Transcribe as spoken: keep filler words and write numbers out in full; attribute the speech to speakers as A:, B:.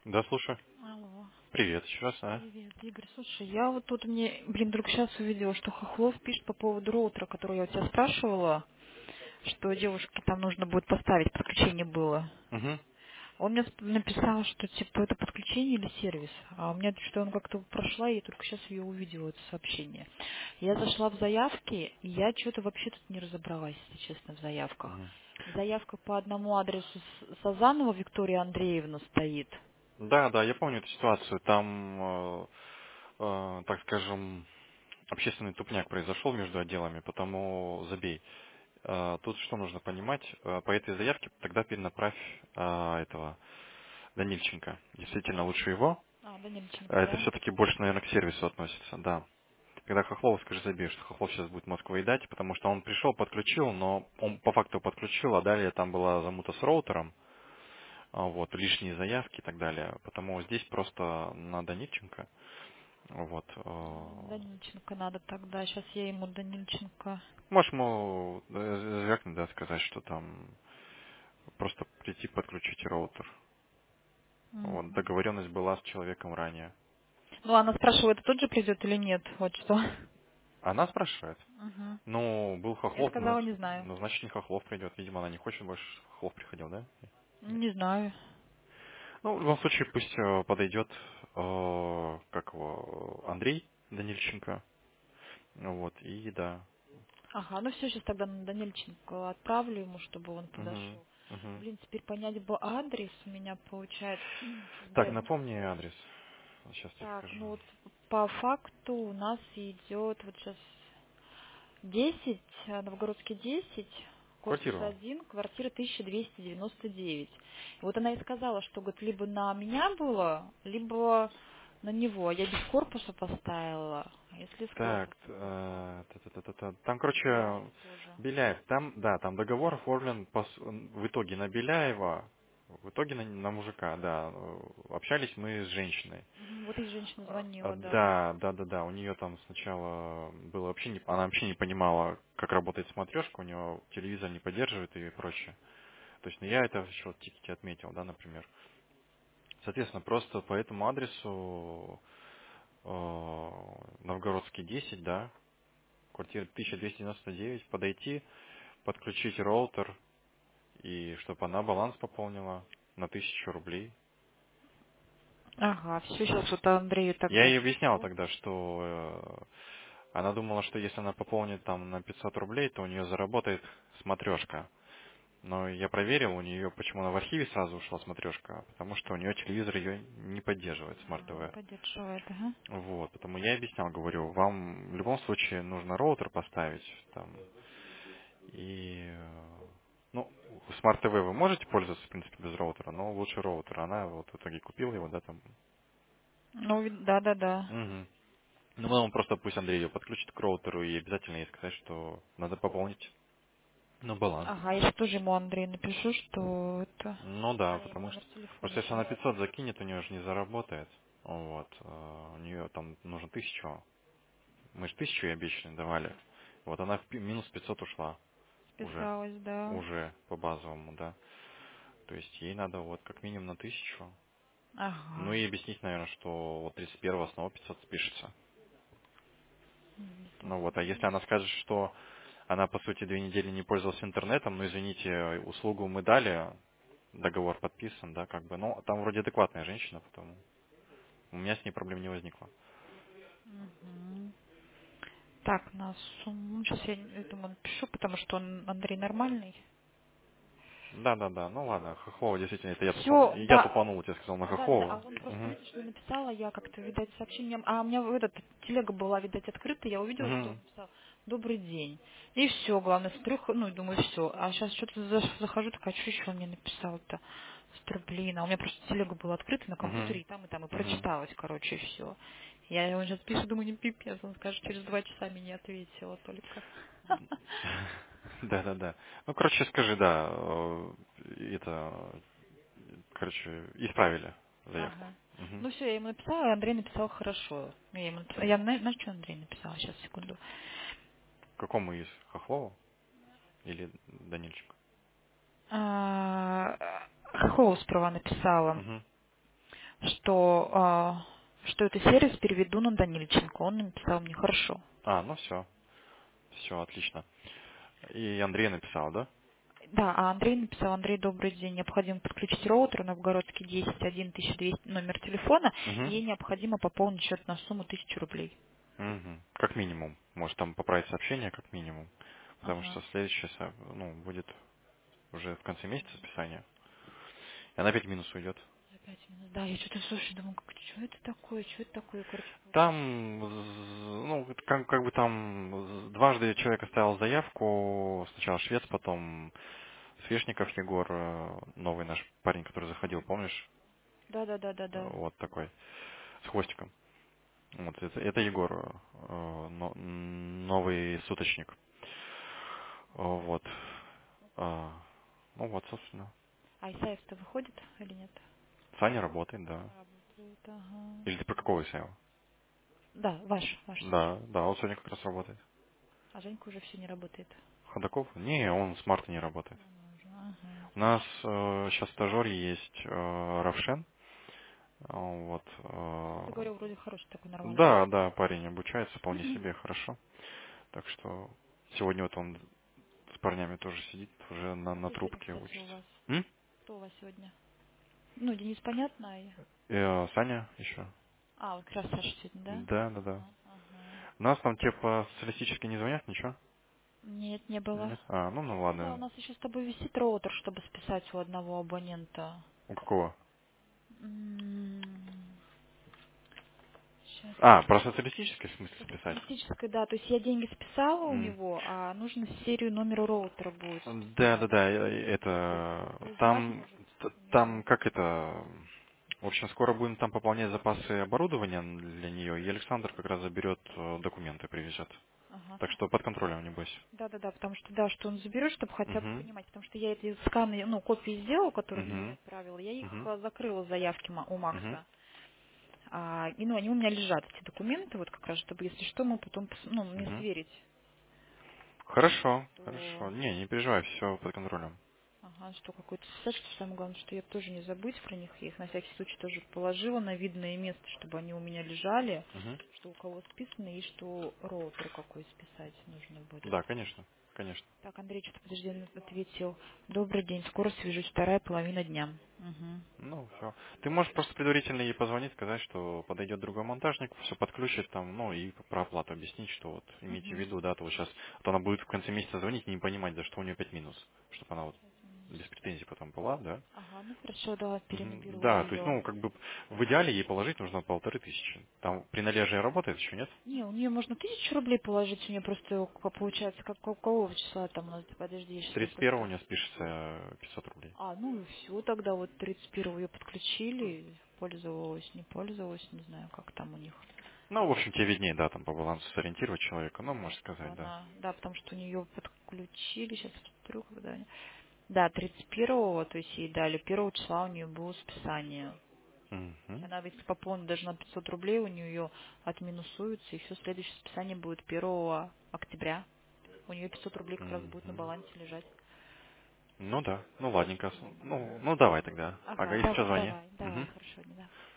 A: Да, слушай.
B: Алло,
A: Привет еще раз, а?
B: привет, Игорь. Слушай, я вот тут мне, блин, вдруг сейчас увидела, что Хохлов пишет по поводу роутера, который я у тебя спрашивала, что девушке там нужно будет поставить, подключение было.
A: Угу.
B: Он мне сп- написал, что типа это подключение или сервис, а у меня что он как-то прошла, и я только сейчас ее увидела, это сообщение. Я зашла в заявки, и я что-то вообще тут не разобралась, если честно, в заявках.
A: Угу.
B: Заявка по одному адресу с- Сазанова Виктория Андреевна стоит.
A: Да, да, я помню эту ситуацию. Там, э, э, так скажем, общественный тупняк произошел между отделами, потому забей. Э, тут что нужно понимать? Э, по этой заявке тогда перенаправь э, этого Данильченко. Действительно, лучше его.
B: А,
A: А
B: Данильченко,
A: это
B: да?
A: все-таки больше, наверное, к сервису относится, да. Когда Хохлова, скажи, забей, что Хохлов сейчас будет мозг выедать, потому что он пришел, подключил, но он по факту подключил, а далее там была замута с роутером, а, вот, лишние заявки и так далее. Потому здесь просто на Данильченко, вот, э,
B: Данильченко надо тогда. Сейчас я ему Данильченко.
A: можешь ему э, звякнуть, да, сказать, что там просто прийти подключить роутер.
B: Мгм.
A: Вот, договоренность была с человеком ранее.
B: Ну, она спрашивает, тот же придет или нет, вот что.
A: Она спрашивает.
B: Мгм.
A: Ну, был
B: Я
A: Хохлов, ну,
B: сказала, не знаю.
A: ну, значит, не Хохлов придет. Видимо, она не хочет больше, чтобы Хохлов приходил, да? Нет.
B: Не знаю.
A: Ну, в любом случае, пусть э, подойдет, э, как его, Андрей Данильченко. Вот, и да.
B: Ага, ну все, сейчас тогда на Данильченко отправлю ему, чтобы он
A: Мгм,
B: подошел.
A: мгм.
B: Блин, теперь понять бы адрес у меня получается. Щас
A: Так,
B: дай-
A: напомни адрес. Сейчас тебе
B: Так,
A: скажу.
B: ну вот по факту у нас идет вот сейчас десять, э, Новгородский десять, корпус
A: Квартиру.
B: один, квартира тысяча двести девяносто девять. И вот она и сказала, что говорит, либо на меня было, либо на него. Я без корпуса поставила. А если с
A: Так,
B: корпусом, то
A: э, та-та-та-та-та. Там,
B: Беляев
A: короче,
B: тоже.
A: Беляев. Там, да, там договор оформлен по с- в итоге на Беляева, в итоге на, на мужика, да. Э, Общались мы с женщиной.
B: Мгм, вот и женщина
A: А, а,
B: звонила, да.
A: Да, да, да, да. У нее там сначала было вообще не, она вообще не понимала, как работает смотрешка, у нее телевизор не поддерживает и прочее. То есть, ну, я это еще в тикете отметил, да, например. Соответственно, просто по этому адресу э, Новгородский десять, да, квартира тысяча двести девяносто девять, подойти, подключить роутер и чтобы она баланс пополнила на тысячу рублей.
B: Ага, все, сейчас вот Андрею
A: Я
B: тогда
A: ей объяснял
B: скажу.
A: тогда, что э, она думала, что если она пополнит там на пятьсот рублей, то у нее заработает смотрешка. Но я проверил, у нее почему она в архиве сразу ушла смотрешка, потому что у нее телевизор ее не поддерживает,
B: А, не
A: смарт-ТВ.
B: поддерживает, ага.
A: Вот, потому я объяснял, говорю, вам в любом случае нужно роутер поставить там. И э, ну, смарт-ТВ вы можете пользоваться, в принципе, без роутера, но лучше роутер. Она вот в итоге купила его, да, там.
B: Ну, ви- да, да, да.
A: Мгм. Ну, потом просто пусть Андрей ее подключит к роутеру и обязательно ей сказать, что надо пополнить, ну, баланс.
B: Ага, я сейчас тоже ему Андрею напишу, что это...
A: Ну
B: А,
A: да,
B: я ему
A: потому
B: номер
A: что
B: телефона
A: просто если
B: сейчас.
A: она пятьсот закинет, у нее же не заработает. Вот. э, У нее там нужно тысячу. Мы же тысячу ей обещанно давали. Вот она в пи- минус пятьсот ушла уже.
B: Списалась, да.
A: Уже по базовому, да. То есть ей надо вот как минимум на тысячу. Ну
B: Ага.
A: и объяснить, наверное, что вот тридцать первого снова пятьсот спишется.
B: М,
A: Ну вот,
B: двадцать
A: а если
B: девять.
A: она скажет, что она, по сути, две недели не пользовалась интернетом, ну, извините, услугу мы дали, договор подписан, да, как бы, ну, там вроде адекватная женщина, потому у меня с ней проблем не возникло.
B: Мгм. Так, на сумму... Сейчас я, я думаю, напишу, потому что он, Андрей, нормальный.
A: Да-да-да, ну ладно, Хохлова, действительно, это я, тупо...
B: Все,
A: я
B: да.
A: тупанул, я сказал на
B: Да, да, да.
A: Хохлова.
B: А он просто,
A: Угу.
B: видишь, что я написала, я как-то, видать, сообщение... А у меня этот телега была, видать, открыта, я увидела, что он
A: Угу.
B: написал «Добрый день». И все, главное, смотрю, х- ну, и думаю, все. А сейчас что-то за- захожу, такая, что еще он мне написал-то? Смотрю, блин, а у меня просто телега была открыта на
A: Угу.
B: компьютере, и там, и там, и
A: Угу.
B: прочиталась, короче, все. Я ему сейчас пишу, думаю, не пипец, он скажет, через два часа мне не ответила только.
A: Да-да-да. Ну, короче, скажи, да, э, это, короче, исправили заявку.
B: Ага.
A: Угу.
B: Ну все, я ему написала, и Андрей написал хорошо. Я ему написала, я на, на что Андрей написала? Сейчас, секунду.
A: Какому из? Хохлову или Данильчику?
B: А, Хоуспрова написала.
A: Угу.
B: что, а, что это сервис переведу на Данильченко. Он написал мне хорошо.
A: А, ну все, все, отлично. И Андрей написал, да?
B: Да, а Андрей написал: Андрей, добрый день, необходимо подключить роутер Новгородский десять один тысяча двести номер телефона, и
A: Угу.
B: ей необходимо пополнить счет на сумму тысячу рублей.
A: Угу. Как минимум. Может там поправить сообщение, как минимум. Потому
B: Ага.
A: что следующее со- ну, будет уже в конце месяца списание. И она опять в минус уйдет.
B: Опять минус. Да, я что-то слушаю, думаю, как, что это такое, что это такое, короче, получается.
A: Там, з- ну, это как, как бы там з- дважды человек оставил заявку. Сначала швец, потом Свешников Егор, э, новый наш парень, который заходил, помнишь?
B: Да, да, да, да,
A: Э,
B: да.
A: Вот такой, с хвостиком. Вот это, это Егор, э, но- новый суточник. Э, Вот. А, ну вот, собственно.
B: А Исаев-то выходит или нет?
A: Саня работает, да.
B: Работает, ага.
A: Или ты про кого Исаева?
B: Да, ваш, ваш Саша.
A: Да, да, он сегодня как раз работает.
B: А Женька уже все не работает.
A: Ходаков? Не, он с марта не работает.
B: Она уже, ага.
A: У нас э, сейчас стажер есть э, Равшен. А, Вот.
B: Ты
A: э,
B: говорил, вроде хороший такой, нормальный.
A: да, да, парень обучается вполне себе хорошо. Так что сегодня вот он с парнями тоже сидит, уже на, на
B: Кто сегодня,
A: трубке
B: кстати, у
A: учится.
B: вас?
A: М?
B: Кто у вас сегодня? Ну, Денис, понятно. а я-
A: Э, Саня еще.
B: А, вот как раз Саша сегодня, да?
A: Да, да, да.
B: Ага, ага.
A: У нас там типа социалистически не звонят, ничего?
B: Нет, не было.
A: Нет? А, ну, ну
B: Ну да, у
A: ладно.
B: нас еще с тобой висит роутер, чтобы списать у одного абонента.
A: У какого?
B: Сейчас.
A: А, про социалистическое в смысле
B: По
A: списать?
B: социалистической, да, то есть я деньги списала у
A: М.
B: него, а нужно серию номера роутера будет
A: Да, да,
B: списать.
A: да, э,
B: Ты,
A: это
B: ты узнать,
A: там
B: может,
A: т-
B: у него.
A: там как это в общем, скоро будем там пополнять запасы оборудования для нее, и Александр как раз заберет э, документы, привезет.
B: Ага.
A: Так что под контролем, небось.
B: Да, да, да, потому что да, что он заберет, чтобы хотя бы
A: Угу.
B: понимать, потому что я эти сканы, ну, копии сделала, которые ты мне
A: Угу.
B: отправила, я их
A: Угу.
B: а, закрыла заявки Ма- у
A: Угу.
B: Макса. А, и ну, они у меня лежат, эти документы, вот как раз, чтобы, если что, мы потом, пос- ну, мне
A: Угу.
B: сверить,
A: Хорошо,
B: что
A: хорошо. Не, не переживай, все под контролем.
B: ага, что какой-то списать, что самое главное, что я тоже не забыть про них. Я их на всякий случай тоже положила на видное место, чтобы они у меня лежали,
A: Угу.
B: что у кого списано и что роутер какой списать нужно будет.
A: Да, конечно, конечно.
B: Так, Андрей что-то, подожди, он ответил. Добрый день, скоро свяжусь, вторая половина дня. Угу.
A: Ну, все. Ты можешь просто предварительно ей позвонить, сказать, что подойдет другой монтажник, все подключит там, ну и про оплату объяснить, что вот имейте в
B: Угу.
A: виду, да, то вот сейчас, то она будет в конце месяца звонить и не понимать, за что у нее опять минус, чтобы она вот без претензий потом была, да.
B: Ага, ну хорошо, да,
A: Мгм.
B: перенаберу
A: Да, то есть,
B: ее.
A: ну, как бы в идеале ей положить нужно полторы тысячи. Там при належии работает еще, нет?
B: Не, у нее можно тысячу рублей положить, у нее просто как получается, как какого числа там у нас, подожди, я
A: С
B: сейчас тебе
A: тридцать первого у
B: просто.
A: нее спишется э, пятьсот рублей.
B: А, ну и все, тогда вот тридцать первого ее подключили, пользовалась, не пользовалась, не знаю, как там у них.
A: Ну, в общем, тебе виднее, да, там по балансу сориентировать человека, ну,
B: Да,
A: можешь
B: чтобы
A: сказать, да.
B: она, да, потому что у нее подключили, сейчас посмотрю, когда они. Да, тридцать первого, то есть ей дали, первого числа у нее было списание.
A: Мгм.
B: Она если пополнит даже на пятьсот рублей, у нее отминусуется, и все следующее списание будет первого октября. У нее пятьсот рублей как раз будет на
A: Мгм.
B: балансе лежать.
A: Ну да, ну ладненько. Ну, ну давай тогда. Ага,
B: Ага,
A: если что,
B: давай,
A: звони.
B: давай, давай,
A: Мгм.
B: хорошо, да.